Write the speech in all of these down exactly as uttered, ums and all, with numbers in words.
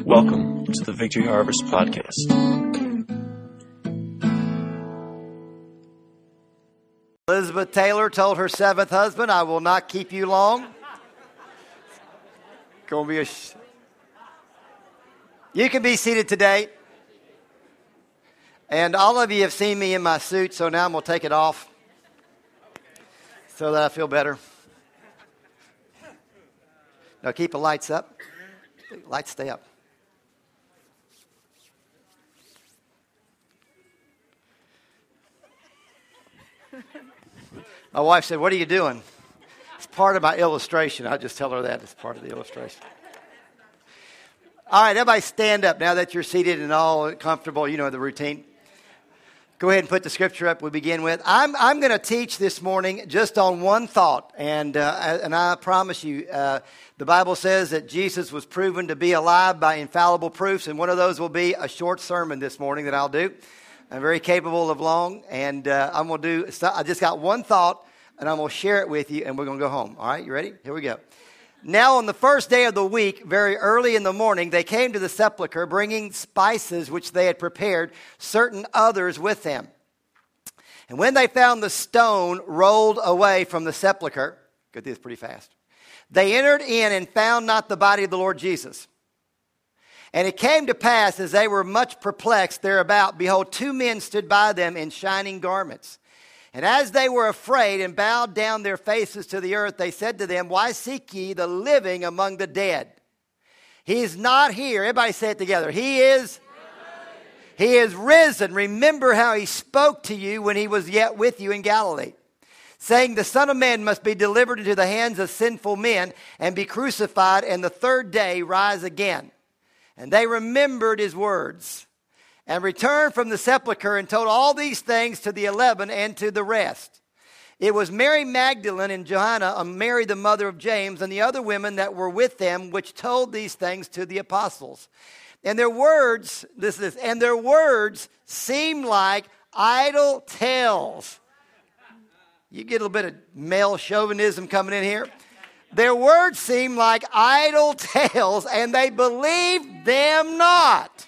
Welcome to the Victory Harvest Podcast. Elizabeth Taylor told her seventh husband, "I will not keep you long." Gonna be a sh- you can be seated today. And all of you have seen me in my suit, so now I'm going to take it off so that I feel better. Now keep the lights up. Lights stay up. My wife said, "What are you doing?" It's part of my illustration. I just tell her that it's part of the illustration. All right, everybody stand up now that you're seated and all comfortable. You know the routine. Go ahead and put the scripture up we begin with. I'm I'm going to teach this morning just on one thought. And, uh, and I promise you, uh, the Bible says that Jesus was proven to be alive by infallible proofs. And one of those will be a short sermon this morning that I'll do. I'm very capable of long, and uh, I'm going to do, I just got one thought, and I'm going to share it with you, and we're going to go home. All right, you ready? Here we go. Now, on the first day of the week, very early in the morning, they came to the sepulchre, bringing spices which they had prepared, certain others with them. And when they found the stone rolled away from the sepulchre, got this pretty fast, they entered in and found not the body of the Lord Jesus. And it came to pass, as they were much perplexed thereabout, behold, two men stood by them in shining garments. And as they were afraid and bowed down their faces to the earth, they said to them, "Why seek ye the living among the dead? He is not here." Everybody say it together. He is, he is risen. Remember how he spoke to you when he was yet with you in Galilee, saying, "The Son of Man must be delivered into the hands of sinful men and be crucified, and the third day rise again." And they remembered his words, and returned from the sepulchre and told all these things to the eleven and to the rest. It was Mary Magdalene and Johanna, and Mary the mother of James, and the other women that were with them, which told these things to the apostles. And their words, this is, and their words seemed like idle tales. You get a little bit of male chauvinism coming in here. Their words seemed like idle tales, and they believed them not.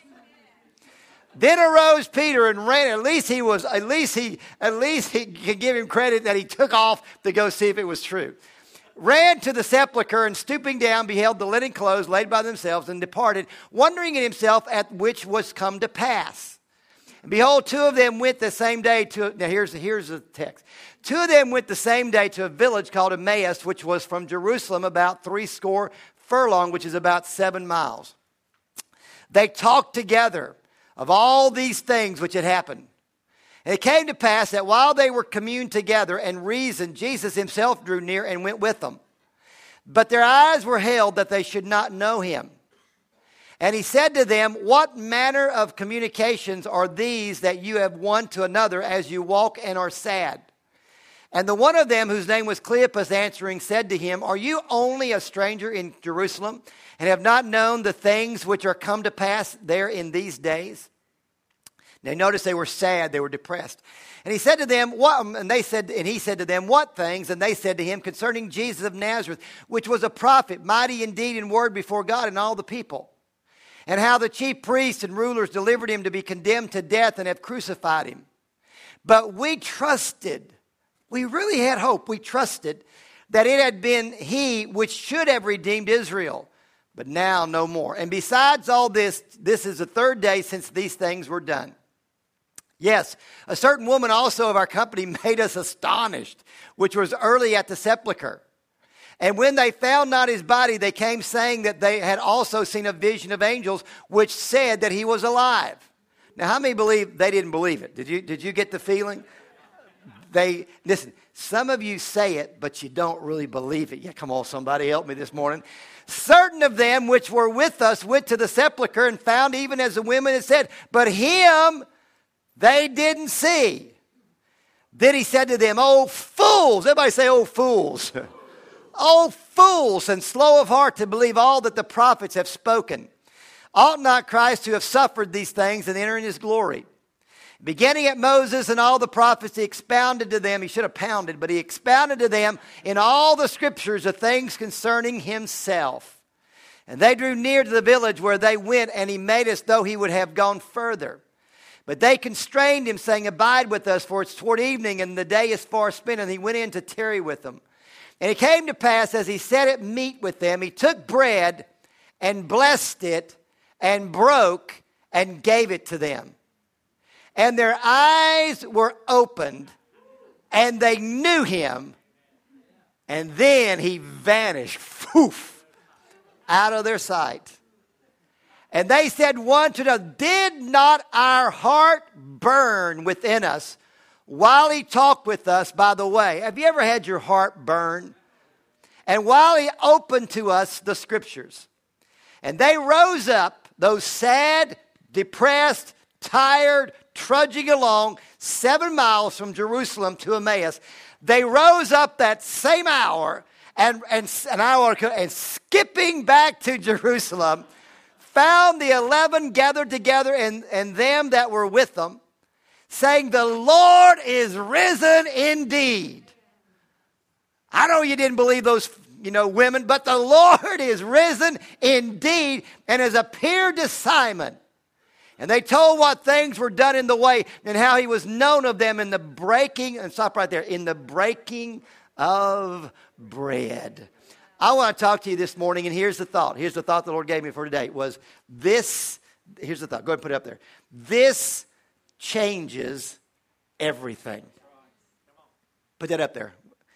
Then arose Peter and ran. At least he was. At least he. At least he could give him credit that he took off to go see if it was true. Ran to the sepulchre, and stooping down, beheld the linen clothes laid by themselves, and departed, wondering in himself at which was come to pass. And behold, two of them went the same day to. Now here's here's the text. Two of them went the same day to a village called Emmaus, which was from Jerusalem about three score furlong, which is about seven miles. They talked together of all these things which had happened. And it came to pass that while they were communed together and reasoned, Jesus himself drew near and went with them. But their eyes were held that they should not know him. And he said to them, "What manner of communications are these that you have one to another as you walk and are sad?" And the one of them, whose name was Cleopas, answering, said to him, "Are you only a stranger in Jerusalem, and have not known the things which are come to pass there in these days?" Now notice they were sad, they were depressed. And he said to them, "What?" And they said, and he said to them, "What things?" And they said to him, "Concerning Jesus of Nazareth, which was a prophet, mighty in deed and word before God and all the people. And how the chief priests and rulers delivered him to be condemned to death and have crucified him. But we trusted." We really had hope. We trusted that it had been he which should have redeemed Israel, but now no more. And besides all this, this is the third day since these things were done. Yes, a certain woman also of our company made us astonished, which was early at the sepulchre. And when they found not his body, they came saying that they had also seen a vision of angels, which said that he was alive. Now, how many believe they didn't believe it? Did you, did you get the feeling? They, listen, some of you say it, but you don't really believe it. Yeah, come on, somebody help me this morning. Certain of them which were with us went to the sepulchre and found even as the women had said, but him they didn't see. Then he said to them, "Oh, fools." Everybody say, "Oh, fools." "Oh, fools, and slow of heart to believe all that the prophets have spoken. Ought not Christ to have suffered these things and enter in his glory? Beginning at Moses and all the prophets, he expounded to them," he should have pounded, but he expounded to them in all the scriptures the things concerning himself. And they drew near to the village where they went, and he made as though he would have gone further. But they constrained him, saying, Abide with us, for it's toward evening, and the day is far spent. And he went in to tarry with them. And it came to pass, as he sat at meat with them, he took bread and blessed it and broke and gave it to them. And their eyes were opened, and they knew him. And then he vanished, poof, out of their sight. And they said one to another, Did not our heart burn within us while he talked with us by the way? Have you ever had your heart burn? And while he opened to us the scriptures. And they rose up, those sad, depressed, tired, trudging along seven miles from Jerusalem to Emmaus. They rose up that same hour and, and, an hour and skipping back to Jerusalem, found the eleven gathered together and, and them that were with them, saying, The Lord is risen indeed. I know you didn't believe those, you know, women, but the Lord is risen indeed and has appeared to Simon. And they told what things were done in the way and how he was known of them in the breaking, and stop right there, in the breaking of bread. I want to talk to you this morning, and here's the thought. Here's the thought the Lord gave me for today was this, here's the thought. Go ahead and put it up there. This changes everything. Put that up there.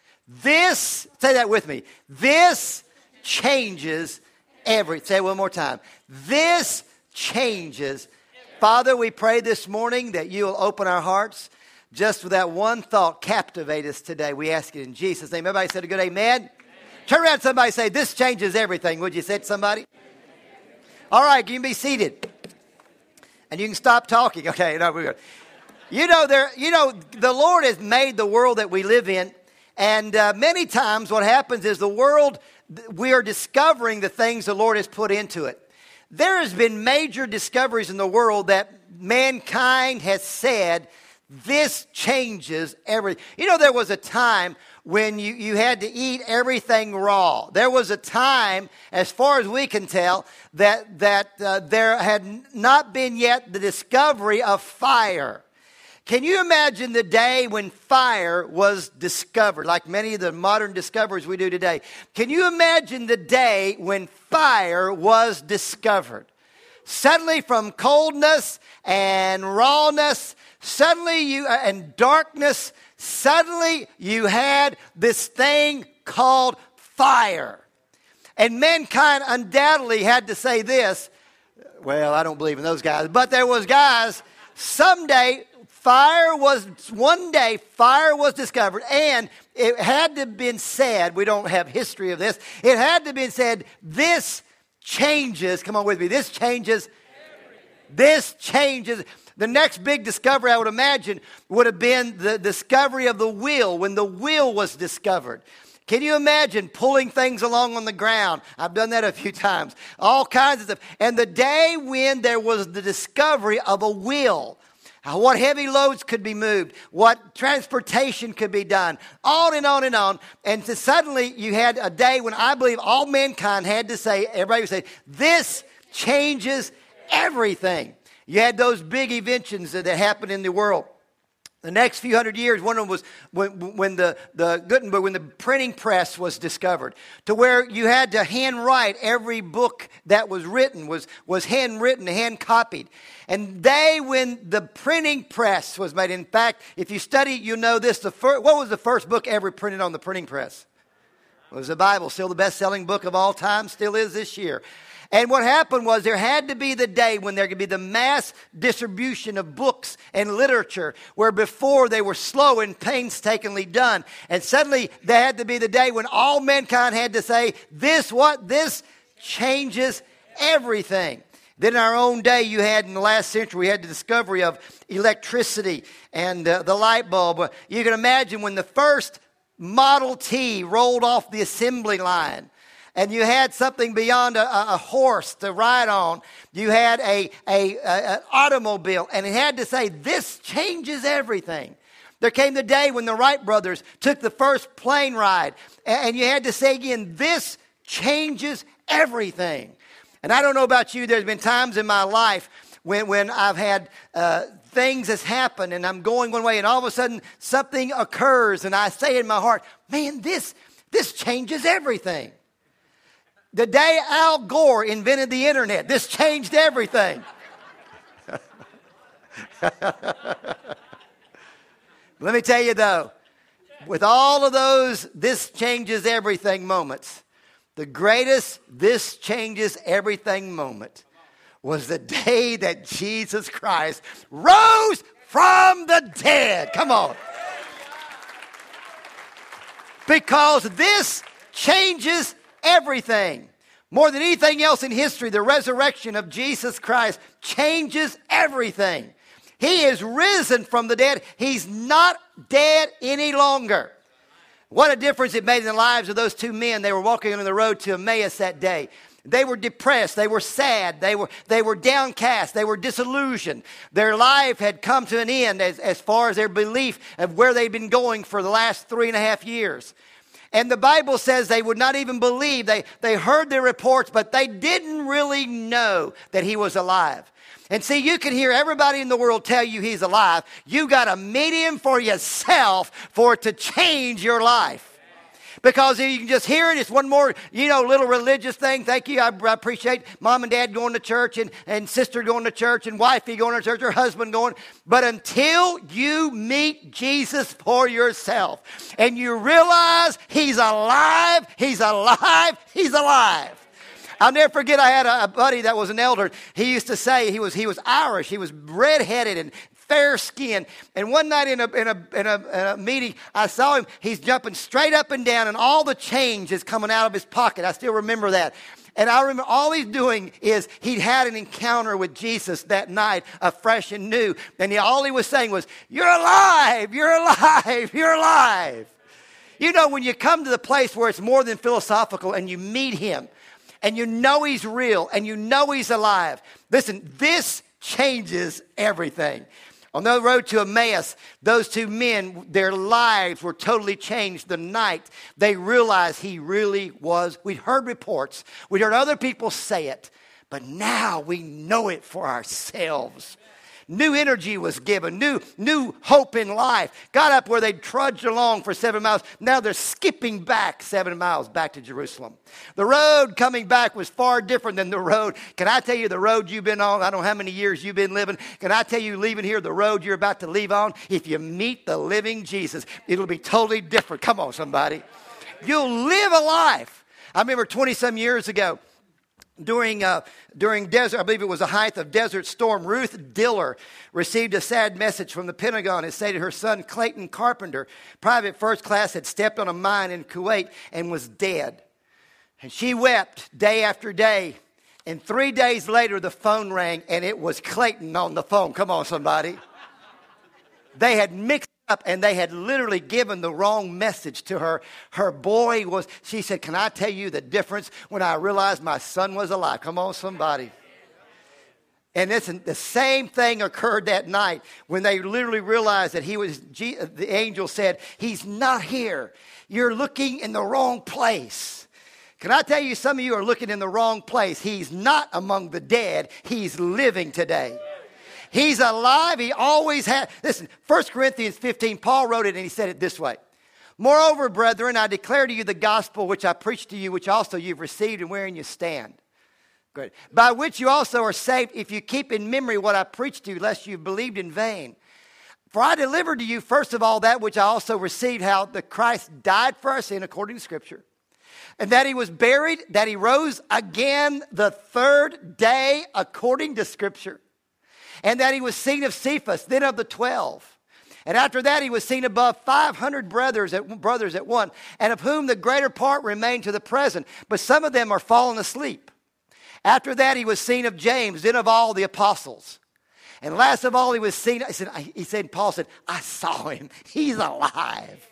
This, say that with me. This changes everything. Say it one more time. This changes. Father, we pray this morning that you will open our hearts. Just with that one thought, captivate us today. We ask it in Jesus' name. Everybody said a good amen. Amen. Turn around to somebody and say, this changes everything. Would you say it to somebody? Amen. All right, you can be seated. And you can stop talking. Okay, no, we're good. You know, there, you know, the Lord has made the world that we live in. And uh, many times what happens is the world, we are discovering the things the Lord has put into it. There has been major discoveries in the world that mankind has said, this changes everything. You know, there was a time when you, you had to eat everything raw. There was a time, as far as we can tell, that, that uh, there had not been yet the discovery of fire. Can you imagine the day when fire was discovered, like many of the modern discoveries we do today? Can you imagine the day when fire was discovered? Suddenly from coldness and rawness, suddenly you, uh, and darkness, suddenly you had this thing called fire. And mankind undoubtedly had to say this, well, I don't believe in those guys, but there was guys, someday fire was, one day fire was discovered, and it had to have been said, we don't have history of this, it had to have been said, this changes, come on with me, this changes, this changes. The next big discovery, I would imagine, would have been the discovery of the wheel, when the wheel was discovered. Can you imagine pulling things along on the ground? I've done that a few times. All kinds of stuff. And the day when there was the discovery of a wheel, what heavy loads could be moved, what transportation could be done, on and on and on. And so suddenly you had a day when I believe all mankind had to say, everybody would say, this changes everything. You had those big inventions that happened in the world. The next few hundred years, one of them was when, when the, the Gutenberg, when the printing press was discovered, to where you had to handwrite every book that was written, was, was handwritten, hand copied. And they, when the printing press was made, in fact, if you study, you know this, the fir- what was the first book ever printed on the printing press? It was the Bible, still the best-selling book of all time, still is this year. And what happened was there had to be the day when there could be the mass distribution of books and literature, where before they were slow and painstakingly done. And suddenly there had to be the day when all mankind had to say, this what? This changes everything. Then in our own day, you had in the last century, we had the discovery of electricity and uh, the light bulb. You can imagine when the first Model T rolled off the assembly line, and you had something beyond a, a horse to ride on. You had a, a, a an automobile, and it had to say, this changes everything. There came the day when the Wright brothers took the first plane ride, and you had to say again, this changes everything. And I don't know about you, there's been times in my life when, when I've had uh, things that's happened and I'm going one way and all of a sudden something occurs and I say in my heart, man, this, this changes everything. The day Al Gore invented the internet, this changed everything. Let me tell you though, with all of those this changes everything moments, the greatest this changes everything moment was the day that Jesus Christ rose from the dead. Come on. Because this changes everything. More than anything else in history, the resurrection of Jesus Christ changes everything. He is risen from the dead. He's not dead any longer. What a difference it made in the lives of those two men. They were walking on the road to Emmaus that day. They were depressed. They were sad. They were, they were downcast. They were disillusioned. Their life had come to an end as, as far as their belief of where they'd been going for the last three and a half years. And the Bible says they would not even believe. They, they heard the reports, but they didn't really know that he was alive. And see, you can hear everybody in the world tell you he's alive. You got to meet him for yourself for it to change your life. Because you can just hear it. It's one more, you know, little religious thing. Thank you. I, I appreciate mom and dad going to church and, and sister going to church and wifey going to church or husband going. But until you meet Jesus for yourself and you realize he's alive, he's alive, he's alive. I'll never forget I had a, a buddy that was an elder. He used to say he was he was Irish. He was redheaded and fair skin. And one night in a, in, a, in, a, in a meeting, I saw him. He's jumping straight up and down, and all the change is coming out of his pocket. I still remember that. And I remember all he's doing is he'd had an encounter with Jesus that night, afresh and new. And he, all he was saying was, "You're alive, you're alive, you're alive." You know, when you come to the place where it's more than philosophical and you meet him, and you know he's real, and you know he's alive. Listen, this changes everything. On the road to Emmaus, those two men, their lives were totally changed the night they realized he really was. We'd heard reports. We'd heard other people say it. But now we know it for ourselves. New energy was given, new, new hope in life. Got up where they'd trudged along for seven miles. Now they're skipping back seven miles back to Jerusalem. The road coming back was far different than the road. Can I tell you the road you've been on? I don't know how many years you've been living. Can I tell you leaving here, the road you're about to leave on? If you meet the living Jesus, it'll be totally different. Come on, somebody. You'll live a life. I remember twenty-some years ago, During uh, during desert, I believe it was the height of Desert Storm, Ruth Diller received a sad message from the Pentagon. It stated her son, Clayton Carpenter, private first class, had stepped on a mine in Kuwait and was dead. And she wept day after day. And three days later, the phone rang, and it was Clayton on the phone. Come on, somebody. They had mixed up, and they had literally given the wrong message to her. Her boy was, she said, "Can I tell you the difference when I realized my son was alive?" Come on, somebody. And listen, the same thing occurred that night when they literally realized that he was, the angel said, "He's not here. You're looking in the wrong place." Can I tell you, some of you are looking in the wrong place. He's not among the dead. He's living today. He's alive. He always had. Listen, First Corinthians fifteen, Paul wrote it and he said it this way. "Moreover, brethren, I declare to you the gospel which I preached to you, which also you've received and wherein you stand. Good. By which you also are saved, if you keep in memory what I preached to you, lest you believed in vain. For I delivered to you, first of all, that which I also received, how the Christ died for our sin according to Scripture, and that he was buried, that he rose again the third day according to Scripture, and that he was seen of Cephas, then of the twelve. And after that he was seen above five hundred brothers at, brothers at one, and of whom the greater part remain to the present, but some of them are fallen asleep. After that he was seen of James, then of all the apostles. And last of all he was seen," he said, he said Paul said, "I saw him. He's alive.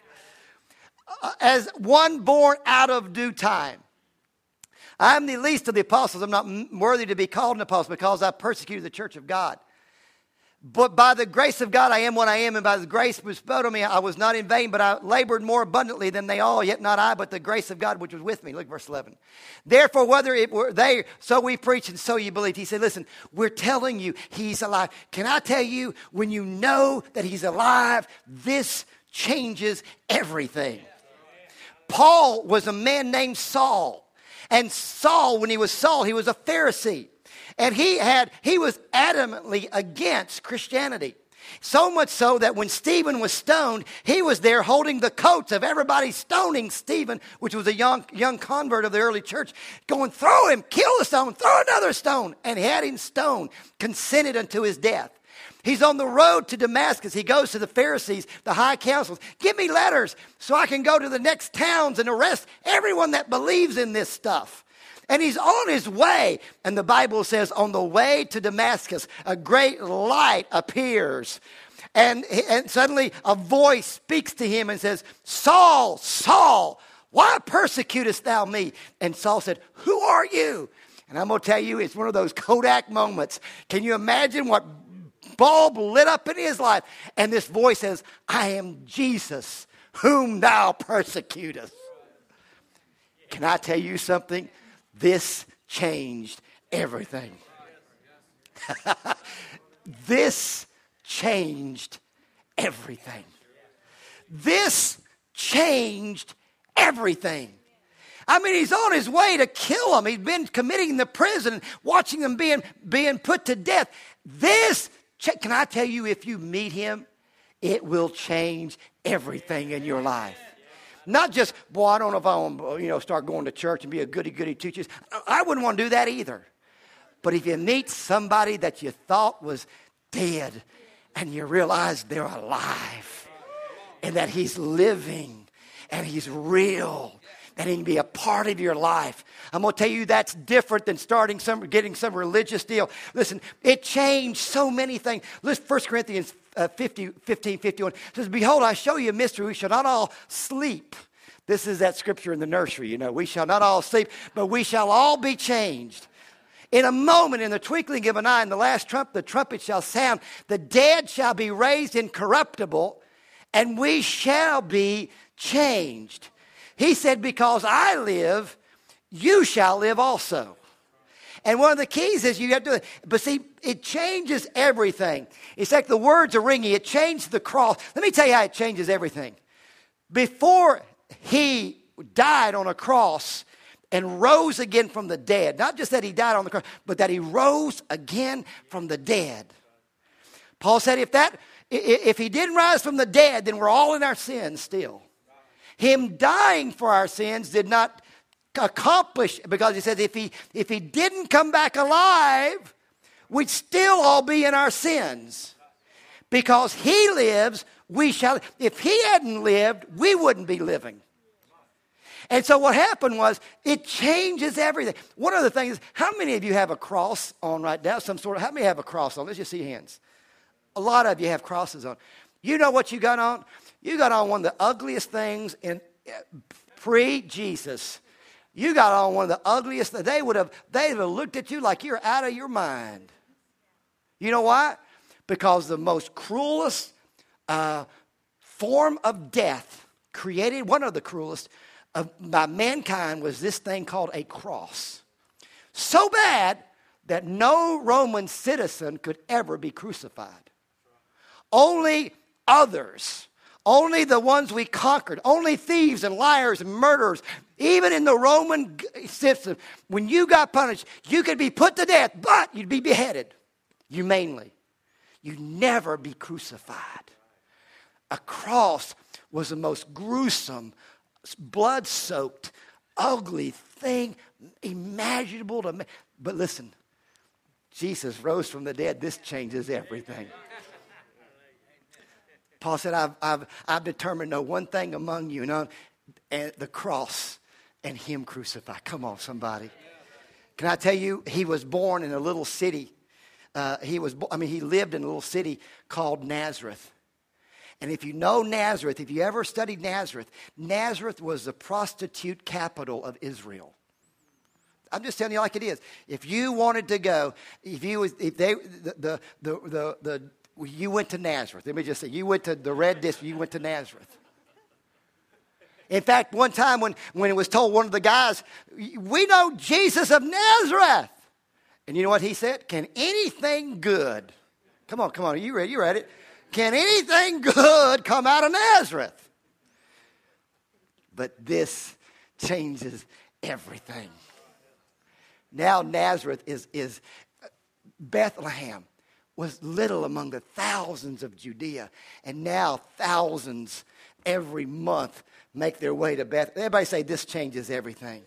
As one born out of due time. I am the least of the apostles. I'm not worthy to be called an apostle because I persecuted the church of God. But by the grace of God I am what I am, and by the grace bestowed on me I was not in vain, but I labored more abundantly than they all, yet not I, but the grace of God which was with me. Look, verse eleven. Therefore, whether it were they, so we preach and so you believe. He said, listen, we're telling you he's alive. Can I tell you, when you know that he's alive, this changes everything. Paul was a man named Saul. And Saul, when he was Saul, he was a Pharisee. And he had he was adamantly against Christianity. So much so that when Stephen was stoned, he was there holding the coats of everybody stoning Stephen, which was a young young convert of the early church, going, throw him, kill the stone, throw another stone. And he had him stoned, consented unto his death. He's on the road to Damascus. He goes to the Pharisees, the high councils. Give me letters so I can go to the next towns and arrest everyone that believes in this stuff. And he's on his way. And the Bible says, on the way to Damascus, a great light appears. And, and suddenly a voice speaks to him and says, Saul, Saul, why persecutest thou me? And Saul said, who are you? And I'm going to tell you, it's one of those Kodak moments. Can you imagine what bulb lit up in his life? And this voice says, I am Jesus, whom thou persecutest. Can I tell you something? This changed everything. This changed everything. This changed everything. I mean, he's on his way to kill him. He's been committing the prison, watching them being, being put to death. This, can I tell you, if you meet him, it will change everything in your life. Not just, boy, I don't know if I want to, you know, start going to church and be a goody-goody teacher. I wouldn't want to do that either. But if you meet somebody that you thought was dead and you realize they're alive and that he's living and he's real, that he can be a part of your life. I'm going to tell you that's different than starting some, getting some religious deal. Listen, it changed so many things. Listen, First Corinthians uh, fifteen, fifty-one says, behold, I show you a mystery. We shall not all sleep. This is that scripture in the nursery, you know. We shall not all sleep, but we shall all be changed. In a moment, in the twinkling of an eye, in the last trump, the trumpet shall sound. The dead shall be raised incorruptible, and we shall be changed. He said, because I live, you shall live also. And one of the keys is you have to, but see, it changes everything. It's like the words are ringing. It changed the cross. Let me tell you how it changes everything. Before he died on a cross and rose again from the dead, not just that he died on the cross, but that he rose again from the dead. Paul said, if that, if he didn't rise from the dead, then we're all in our sins still. Him dying for our sins did not accomplish, because he says if he if he didn't come back alive, we'd still all be in our sins. Because he lives, we shall. If he hadn't lived, we wouldn't be living. And so what happened was, it changes everything. One of the things, how many of you have a cross on right now? Some sort of, how many have a cross on? Let's just see hands. A lot of you have crosses on. You know what you got on? You got on one of the ugliest things in pre-Jesus. You got on one of the ugliest. They would have, they would have looked at you like you're out of your mind. You know why? Because the most cruelest uh, form of death created, one of the cruelest of, by mankind, was this thing called a cross. So bad that no Roman citizen could ever be crucified. Only others. Only the ones we conquered. Only thieves and liars and murderers. Even in the Roman system, when you got punished, you could be put to death, but you'd be beheaded humanely. You'd never be crucified. A cross was the most gruesome, blood-soaked, ugly thing imaginable to me. But listen, Jesus rose from the dead. This changes everything. Paul said, I've, I've, I've determined no one thing among you, you know, and the cross and him crucified. Come on, somebody. Can I tell you, he was born in a little city. Uh, he was, I mean, he lived in a little city called Nazareth. And if you know Nazareth, if you ever studied Nazareth, Nazareth was the prostitute capital of Israel. I'm just telling you like it is. If you wanted to go, if you was, if they, the, the, the, the, the you went to Nazareth. Let me just say, you went to the red district, you went to Nazareth. In fact, one time when, when it was told one of the guys, we know Jesus of Nazareth. And you know what he said? Can anything good, come on, come on, you read, you read it. Can anything good come out of Nazareth? But this changes everything. Now Nazareth is, is Bethlehem was little among the thousands of Judea. And now thousands every month make their way to Bethlehem. Everybody say this changes everything.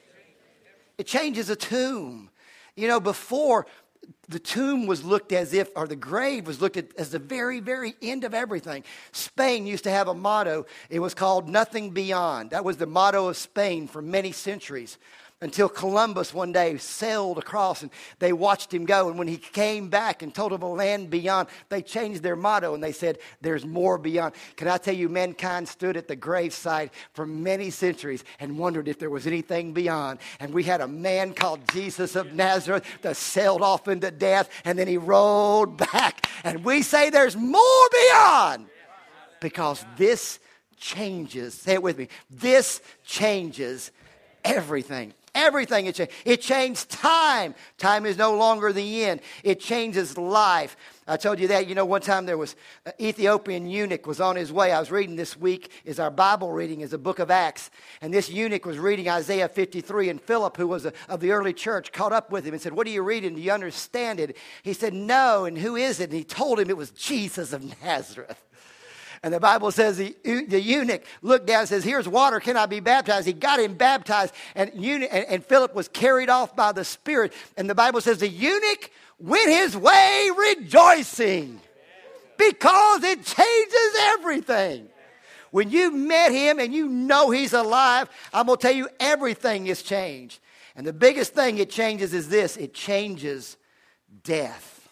It changes a tomb. You know, before the tomb was looked as if, or the grave was looked at as the very, very end of everything. Spain used to have a motto. It was called nothing beyond. That was the motto of Spain for many centuries. Until Columbus one day sailed across and they watched him go. And when he came back and told them a land beyond, they changed their motto and they said, there's more beyond. Can I tell you, mankind stood at the graveside for many centuries and wondered if there was anything beyond. And we had a man called Jesus of Nazareth that sailed off into death and then he rolled back. And we say there's more beyond because this changes. Say it with me. This changes everything. Everything it changed. It changed time. Time is no longer the end. It changes life. I told you that. You know, one time there was an Ethiopian eunuch was on his way. I was reading this week is our Bible reading is the book of Acts. And this eunuch was reading Isaiah fifty-three. And Philip, who was a, of the early church, caught up with him and said, what are you reading? Do you understand it? He said, no. And who is it? And he told him it was Jesus of Nazareth. And the Bible says the, the eunuch looked down and says, here's water, can I be baptized? He got him baptized, and, eunuch, and, and Philip was carried off by the Spirit. And the Bible says the eunuch went his way rejoicing because it changes everything. When you met him and you know he's alive, I'm going to tell you everything is changed. And the biggest thing it changes is this, it changes death.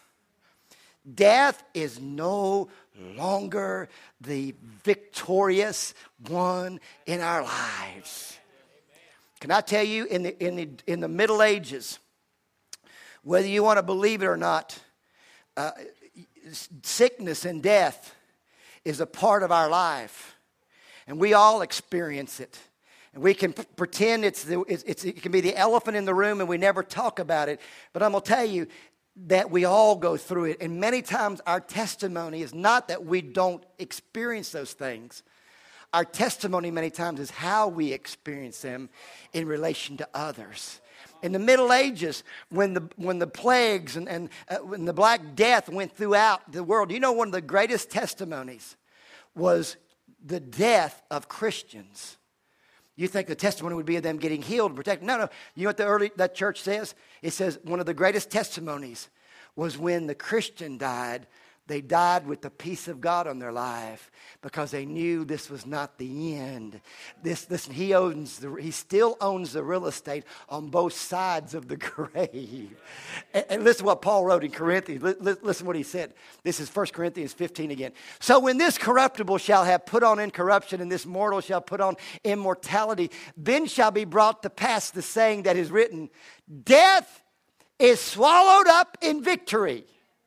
Death is no longer the victorious one in our lives. Can I tell you, in the in the in the Middle Ages, whether you want to believe it or not, uh, sickness and death is a part of our life, and we all experience it. And we can p- pretend it's, the, it's, it's it can be the elephant in the room, and we never talk about it. But I'm gonna tell you that we all go through it. And many times our testimony is not that we don't experience those things. Our testimony many times is how we experience them in relation to others. In the Middle Ages, when the when the plagues and, and uh, when the Black Death went throughout the world, you know, one of the greatest testimonies was the death of Christians. You think the testimony would be of them getting healed and protected. No, no. You know what the early that church says? It says one of the greatest testimonies was when the Christian died. They died with the peace of God on their life because they knew this was not the end. This, this he owns the, he still owns the real estate on both sides of the grave. And, and listen to what Paul wrote in Corinthians. Listen, listen what he said. This is First Corinthians fifteen again. So when this corruptible shall have put on incorruption, and this mortal shall put on immortality, then shall be brought to pass the saying that is written, death is swallowed up in victory.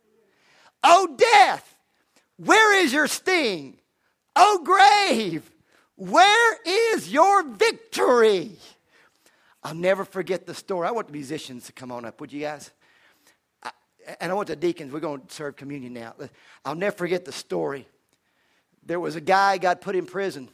O death, where is your sting? O grave, where is your victory? I'll never forget the story. I want the musicians to come on up, would you guys? I, and I want the deacons. We're going to serve communion now. I'll never forget the story. There was a guy got put in prison.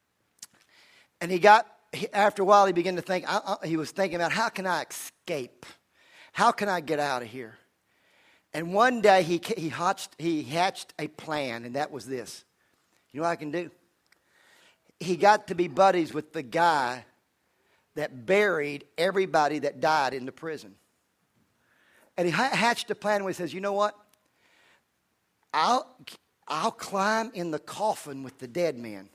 And he got, after a while, he began to think, I, I, he was thinking about, how can I escape? How can I get out of here? And one day he he hatched, he hatched a plan, and that was this. You know what I can do? He got to be buddies with the guy that buried everybody that died in the prison. And he hatched a plan where he says, you know what? I'll, I'll climb in the coffin with the dead man.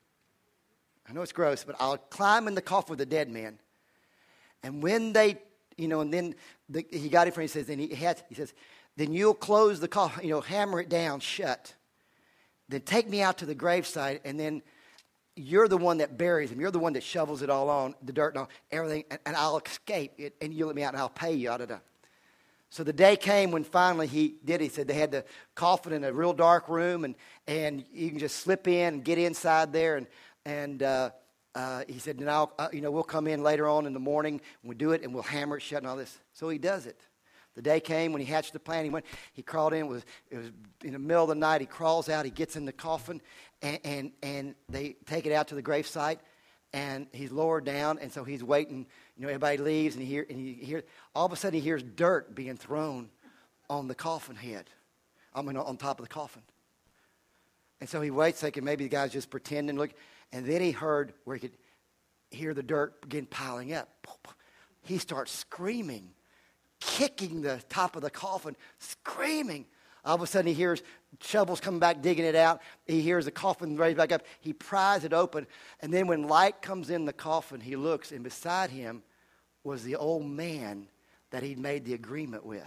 I know it's gross, but I'll climb in the coffin with the dead man. And when they, you know, and then the, he got it from, he says, and he, had, he says, then you'll close the coffin, you know, hammer it down shut. Then take me out to the gravesite, and then you're the one that buries him. You're the one that shovels it all on, the dirt and all, everything, and, and I'll escape it, and you let me out, and I'll pay you. Da, da, da. So the day came when finally he did. He said they had the coffin in a real dark room, and, and you can just slip in and get inside there. And and uh, uh, he said, "Now uh, you know we'll come in later on in the morning and we'll do it and we'll hammer it shut and all this." So he does it. The day came when he hatched the plan. He went. He crawled in. It was it was in the middle of the night. He crawls out. He gets in the coffin, and and, and they take it out to the gravesite. And he's lowered down, and so he's waiting. You know, everybody leaves, and he hear, and he hear. All of a sudden, he hears dirt being thrown on the coffin head. I mean, on top of the coffin. And so he waits, thinking maybe the guy's just pretending. Look, and then he heard where he could hear the dirt begin piling up. He starts screaming, kicking the top of the coffin, screaming. All of a sudden, he hears shovels coming back, digging it out. He hears the coffin raised back up. He pries it open. And then when light comes in the coffin, he looks, and beside him was the old man that he'd made the agreement with.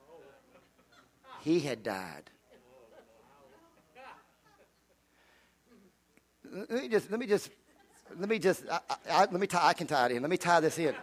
He had died. Let me just, let me just, let me just, I, I, let me tie, I can tie it in. Let me tie this in.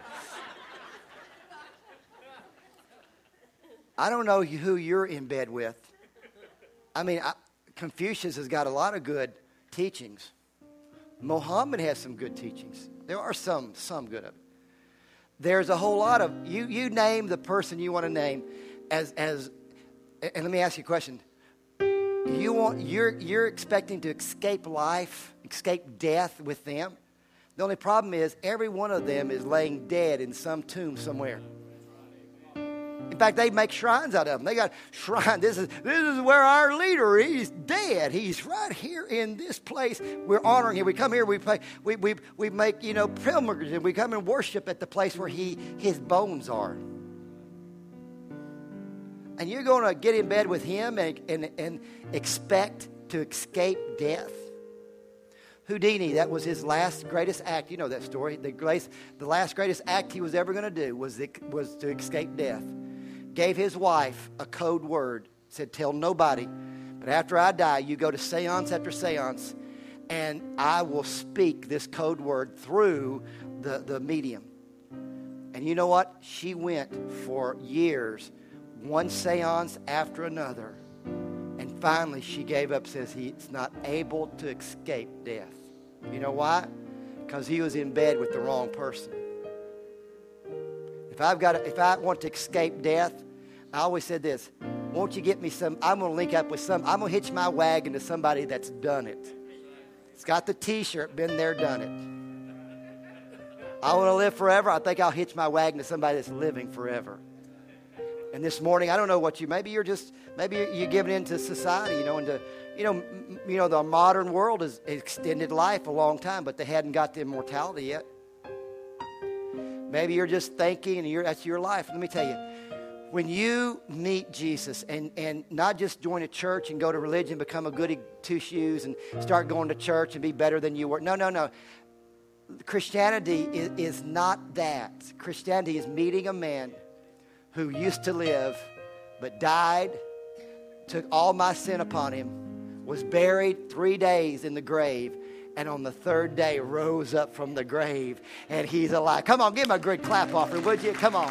I don't know who you're in bed with. I mean, I, Confucius has got a lot of good teachings. Muhammad has some good teachings. There are some, some good of it. There's a whole lot of, you you name the person you want to name as, as and let me ask you a question. You want, you're, you're expecting to escape life, escape death with them. The only problem is every one of them is laying dead in some tomb somewhere. In fact, they make shrines out of them. They got shrine. This is this is where our leader, he's dead. He's right here in this place. We're honoring him. We come here. We pray. We we we make you know pilgrimages, and we come and worship at the place where he his bones are. And you're going to get in bed with him and and and expect to escape death. Houdini, that was his last greatest act. You know that story. The greatest, the last greatest act he was ever going to do was the, was to escape death. Gave his wife a code word. Said, tell nobody. But after I die, you go to seance after seance, and I will speak this code word through the, the medium. And you know what? She went for years, one seance after another. And finally, she gave up, says he's not able to escape death. You know why? Because he was in bed with the wrong person. If I've got, to, if I want to escape death, I always said this: won't you get me some? I'm going to link up with some. I'm going to hitch my wagon to somebody that's done it. It's got the T-shirt, been there, done it. I want to live forever. I think I'll hitch my wagon to somebody that's living forever. And this morning, I don't know what you. Maybe you're just. Maybe you're giving into society, you know, into, you know, m- you know, the modern world has extended life a long time, but they hadn't got the immortality yet. Maybe you're just thinking, and you're, that's your life. Let me tell you, when you meet Jesus and, and not just join a church and go to religion, become a goody two-shoes and start going to church and be better than you were. No, no, no. Christianity is, is not that. Christianity is meeting a man who used to live but died, took all my sin upon him, was buried three days in the grave, and on the third day rose up from the grave, and he's alive. Come on, give him a great clap offering, would you? Come on.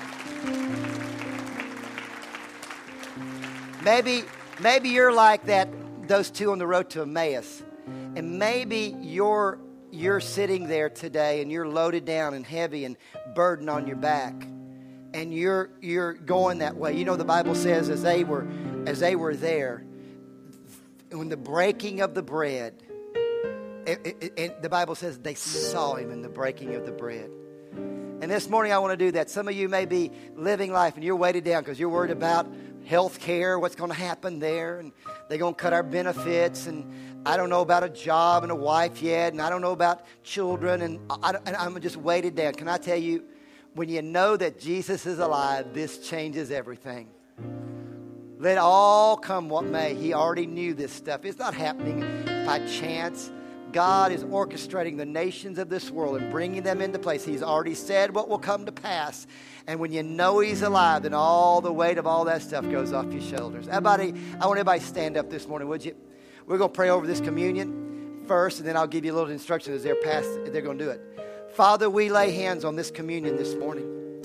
Maybe, maybe you're like that, those two on the road to Emmaus, and maybe you're you're sitting there today, and you're loaded down and heavy and burdened on your back, and you're you're going that way. You know, the Bible says as they were as they were there, when the breaking of the bread. It, it, it, the Bible says they saw him in the breaking of the bread. And this morning I want to do that. Some of you may be living life and you're weighted down because you're worried about health care, what's going to happen there, and they're going to cut our benefits, and I don't know about a job and a wife yet, and I don't know about children, and, I, and I'm just weighted down. Can I tell you, when you know that Jesus is alive, this changes everything. Let all come what may. He already knew this stuff. It's not happening by chance. God is orchestrating the nations of this world and bringing them into place. He's already said what will come to pass. And when you know he's alive, then all the weight of all that stuff goes off your shoulders. Everybody, I want everybody to stand up this morning, would you? We're going to pray over this communion first, and then I'll give you a little instruction as they're past, they're going to do it. Father, we lay hands on this communion this morning.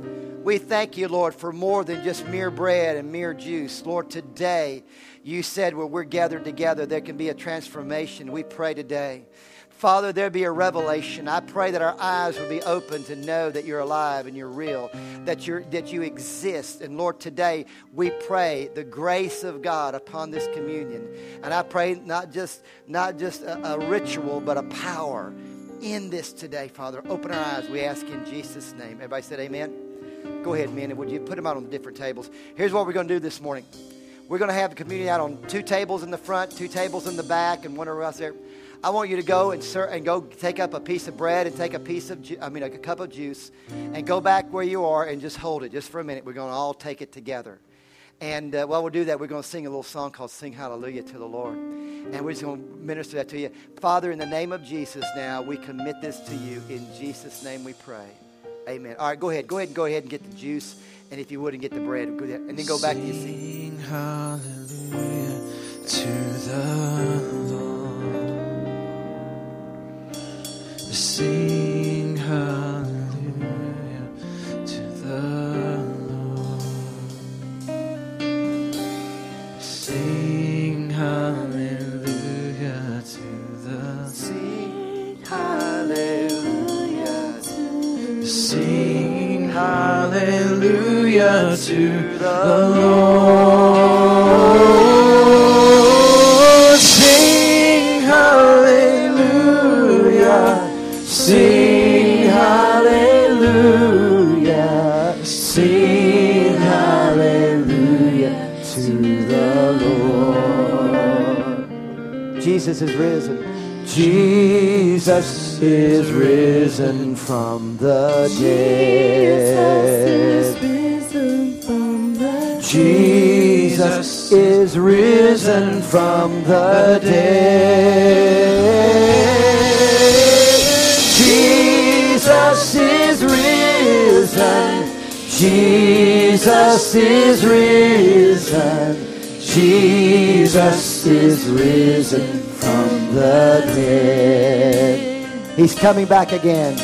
We thank you, Lord, for more than just mere bread and mere juice. Lord, today you said where we're gathered together, there can be a transformation. We pray today, Father, there be a revelation. I pray that our eyes will be open to know that you're alive and you're real, that you're that you exist. And Lord, today we pray the grace of God upon this communion. And I pray not just not just a, a ritual, but a power in this today, Father. Open our eyes, we ask in Jesus' name. Everybody said amen. Go ahead, men, and would you put them out on the different tables? Here's what we're going to do this morning. We're going to have the communion out on two tables in the front, two tables in the back, and one else there. I want you to go and sir, and go take up a piece of bread and take a piece of, ju- I mean, a cup of juice, and go back where you are and just hold it just for a minute. We're going to all take it together. And uh, while we'll do that, we're going to sing a little song called Sing Hallelujah to the Lord. And we're just going to minister that to you. Father, in the name of Jesus now, we commit this to you. In Jesus' name we pray. Amen. All right, go ahead. Go ahead and go ahead and get the juice. And if you would, and get the bread. Go ahead, and then go back to your seat. Sing hallelujah to the Lord. Sing hallelujah to the Lord. Sing hallelujah to the Sing hallelujah to Sing hallelujah to the Lord. Sing hallelujah. Sing hallelujah, sing hallelujah to the Lord. Jesus is risen. Jesus is risen from the dead. Jesus is risen from the dead. Jesus is risen. Jesus is risen. Jesus is risen from the dead. He's coming back again.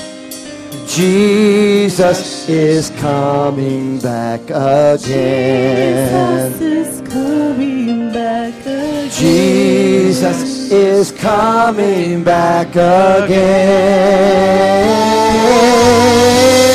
Jesus is coming back again. Jesus is coming back again. Jesus is coming back again.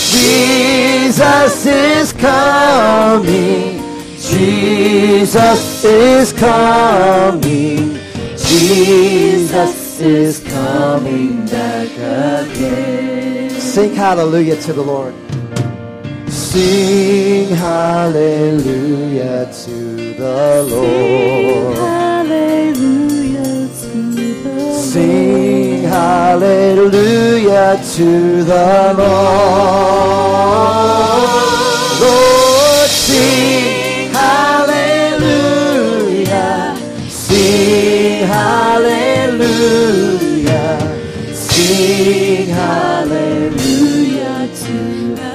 Jesus is coming. Jesus is coming. Jesus is coming back again. Sing hallelujah to the Lord. Sing hallelujah to the Lord. Hallelujah to the Sing hallelujah to the Lord. Lord, sing hallelujah. Sing hallelujah. Sing hallelujah to the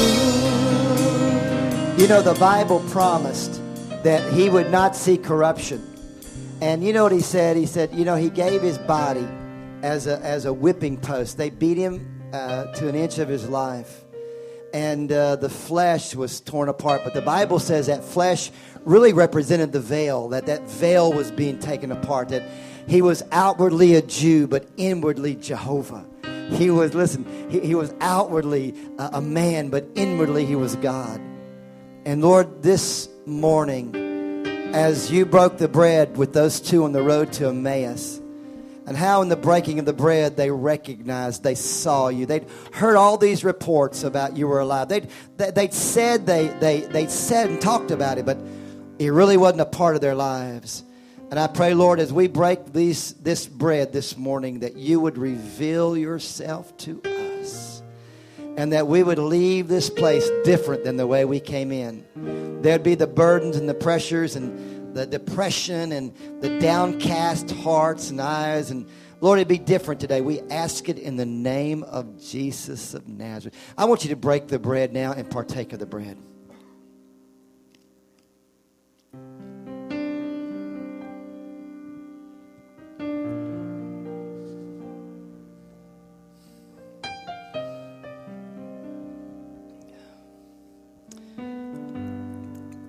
Lord. You know, the Bible promised that he would not see corruption. And you know what he said? He said, you know, he gave his body as a, as a whipping post. They beat him uh, to an inch of his life. And uh, the flesh was torn apart. But the Bible says that flesh really represented the veil, that that veil was being taken apart, that he was outwardly a Jew, but inwardly Jehovah. He was, listen, he, he was outwardly a, a man, but inwardly he was God. And Lord, this morning, as you broke the bread with those two on the road to Emmaus, and how in the breaking of the bread they recognized, they saw you. They'd heard all these reports about you were alive. They'd, they, they'd said they, they, they'd said and talked about it, but it really wasn't a part of their lives. And I pray, Lord, as we break these, this bread this morning, that you would reveal yourself to us. And that we would leave this place different than the way we came in. There'd be the burdens and the pressures and the depression and the downcast hearts and eyes. And Lord, it'd be different today. We ask it in the name of Jesus of Nazareth. I want you to break the bread now and partake of the bread.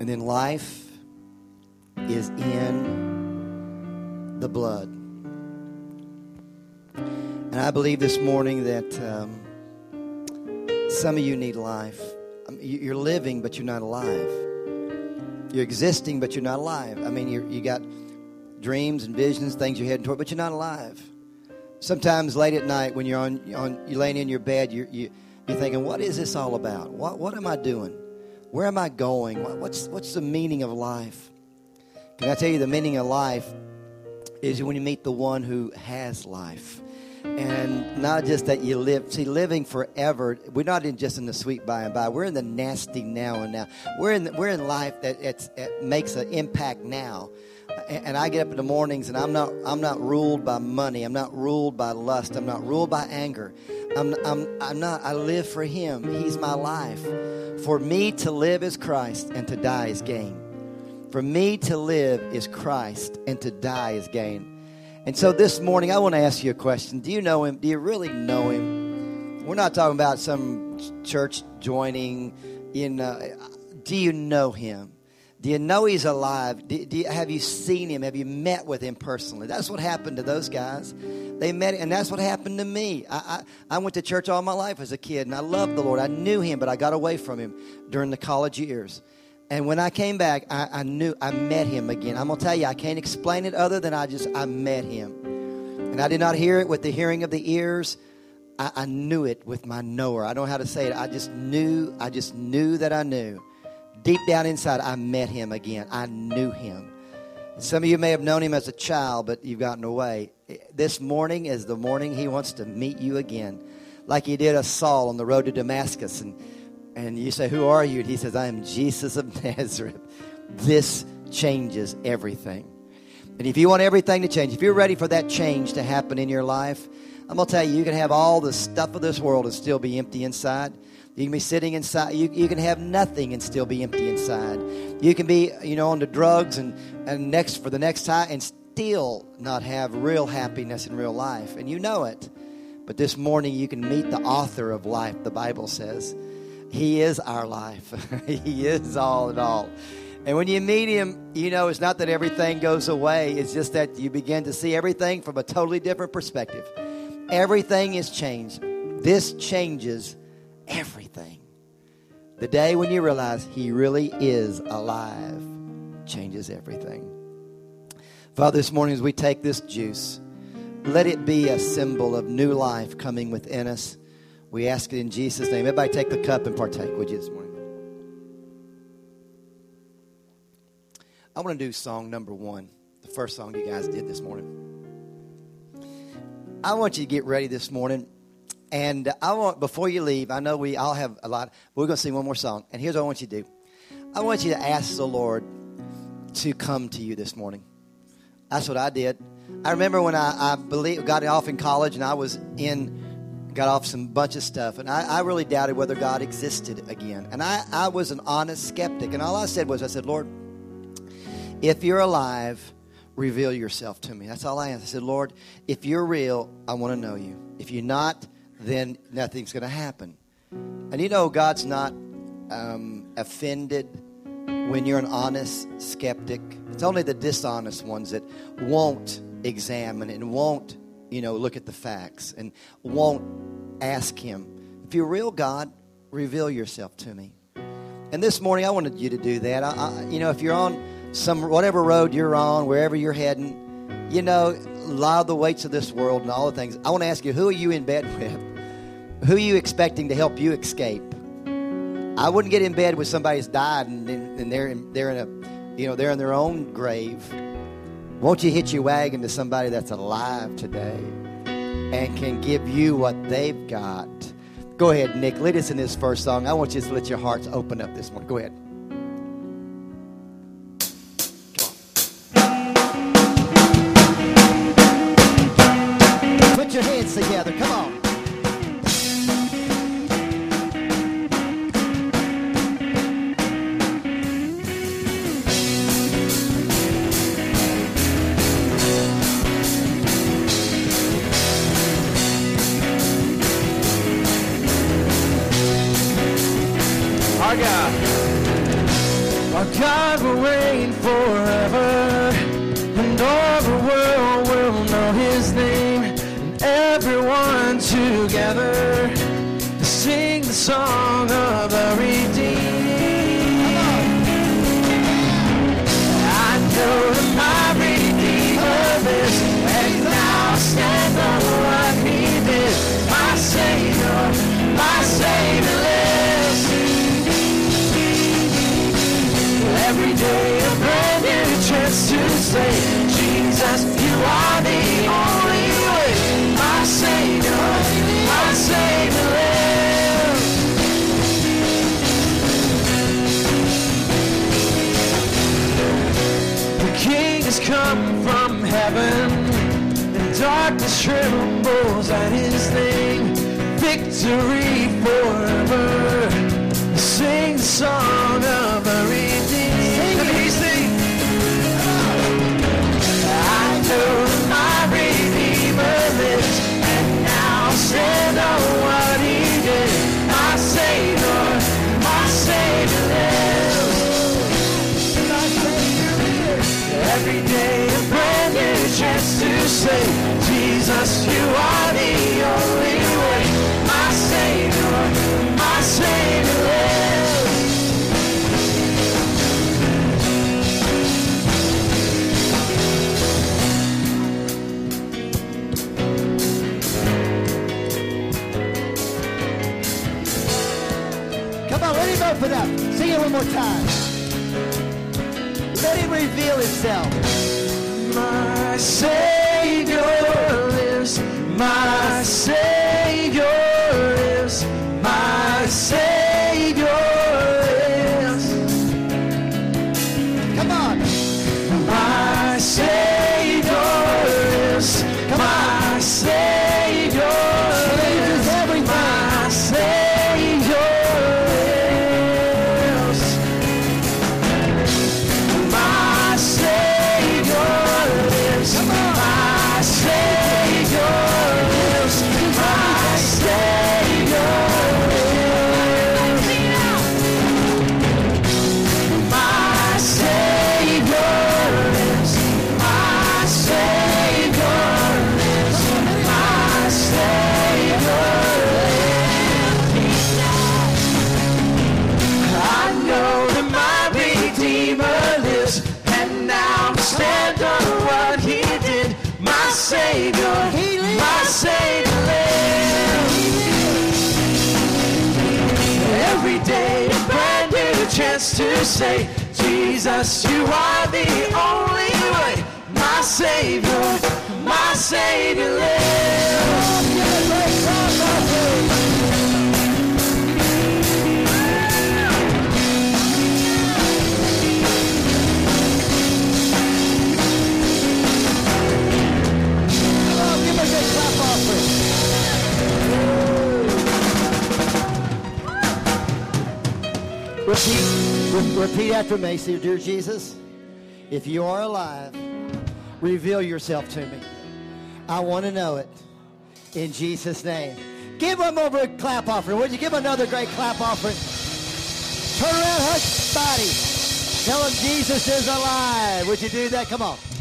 And then life is in the blood. And I believe this morning that um, some of you need life. I mean, you're living, but you're not alive. You're existing, but you're not alive. I mean, you're, you got dreams and visions, things you're heading toward, but you're not alive. Sometimes late at night when you're on, on you're laying in your bed, you're, you, you're thinking, what is this all about? What, what am I doing? Where am I going? What, what's, what's the meaning of life? Can I tell you the meaning of life is when you meet the one who has life. And not just that you live. See, living forever, we're not in just in the sweet by and by. We're in the nasty now and now. We're in, the, we're in life that it's, it makes an impact now. And I get up in the mornings, and I'm not I'm not ruled by money. I'm not ruled by lust. I'm not ruled by anger. I'm I'm I'm not. I live for Him. He's my life. For me to live is Christ, and to die is gain. For me to live is Christ, and to die is gain. And so this morning, I want to ask you a question. Do you know Him? Do you really know Him? We're not talking about some church joining. In uh, do you know Him? Do you know He's alive? Do, do you, have you seen Him? Have you met with Him personally? That's what happened to those guys. They met, and that's what happened to me. I, I, I went to church all my life as a kid, and I loved the Lord. I knew Him, but I got away from Him during the college years. And when I came back, I, I knew I met Him again. I'm going to tell you, I can't explain it other than I just, I met Him. And I did not hear it with the hearing of the ears. I, I knew it with my knower. I don't know how to say it. I just knew, I just knew that I knew. Deep down inside, I met Him again. I knew Him. Some of you may have known Him as a child, but you've gotten away. This morning is the morning He wants to meet you again. Like He did a Saul on the road to Damascus. And, and you say, who are you? And He says, I am Jesus of Nazareth. This changes everything. And if you want everything to change, if you're ready for that change to happen in your life, I'm going to tell you, you can have all the stuff of this world and still be empty inside. You can be sitting inside. You, you can have nothing and still be empty inside. You can be, you know, on the drugs and, and next for the next time and still not have real happiness in real life. And you know it. But this morning you can meet the author of life, the Bible says. He is our life. He is all in all. And when you meet Him, you know, it's not that everything goes away. It's just that you begin to see everything from a totally different perspective. Everything is changed. This changes everything. The day when you realize He really is alive changes everything. Father, this morning as we take this juice, let it be a symbol of new life coming within us. We ask it in Jesus' name. Everybody take the cup and partake, would you, this morning? I want to do song number one, the first song you guys did this morning. I want you to get ready this morning. And I want, before you leave, I know we all have a lot. We're going to sing one more song. And here's what I want you to do. I want you to ask the Lord to come to you this morning. That's what I did. I remember when I, I believe, got off in college and I was in, got off some bunch of stuff. And I, I really doubted whether God existed again. And I, I was an honest skeptic. And all I said was, I said, Lord, if you're alive, reveal yourself to me. That's all I asked. I said, Lord, if you're real, I want to know you. If you're not, then nothing's going to happen. And you know, God's not um, offended when you're an honest skeptic. It's only the dishonest ones that won't examine and won't, you know, look at the facts and won't ask Him. If you're real, God, reveal yourself to me. And this morning, I wanted you to do that. I, I, you know, if you're on some whatever road you're on, wherever you're heading, you know, a lot of the weights of this world and all the things. I want to ask you, who are you in bed with? Who are you expecting to help you escape? I wouldn't get in bed with somebody who's died and, and they're in, they're in a, you know, they're in their own grave. Won't you hitch your wagon to somebody that's alive today and can give you what they've got? Go ahead, Nick. Lead us in this first song. I want you to let your hearts open up this morning. Go ahead. Put your hands together. Come on. Our God. Our God will reign forever, and all the world will know his name. And everyone together sing the song of the redeemed. I know that my Redeemer lives, and now stand on what he did. My Savior, my Savior lives. Every day a brand new chance to say, Jesus, you are the only way. My Savior, my Savior lives. The King has come from heaven, and darkness trembles at his name. Victory forever. Sing the song of the redeemed. Let me sing. I know my Redeemer lives, and now stand on what he did. My Savior, my Savior lives. My Savior lives. Every day a brand new chance to say, Jesus, you are the only way. My Savior, my Savior lives. Come on, let him open up. Sing it one more time. Let him reveal himself. My Savior lives, my Savior lives, my Savior lives. Come on. My Savior lives, my Savior lives, my Savior lives. My Savior lives, my Savior lives, my Savior lives. My Savior lives, my Savior lives, my Savior lives. I know that my Redeemer lives, and now I stand on what he did. My Savior, my Savior lives. Every day a brand new chance to say, Jesus, you are the only way. My Savior, my Savior lives. Oh, give him a good clap offering. Repeat, re- repeat after me. Say, dear Jesus, if you are alive, reveal yourself to me. I want to know it. In Jesus' name. Give him over a clap offering. Would you give him another great clap offering? Turn around, hug body. Tell him Jesus is alive. Would you do that? Come on.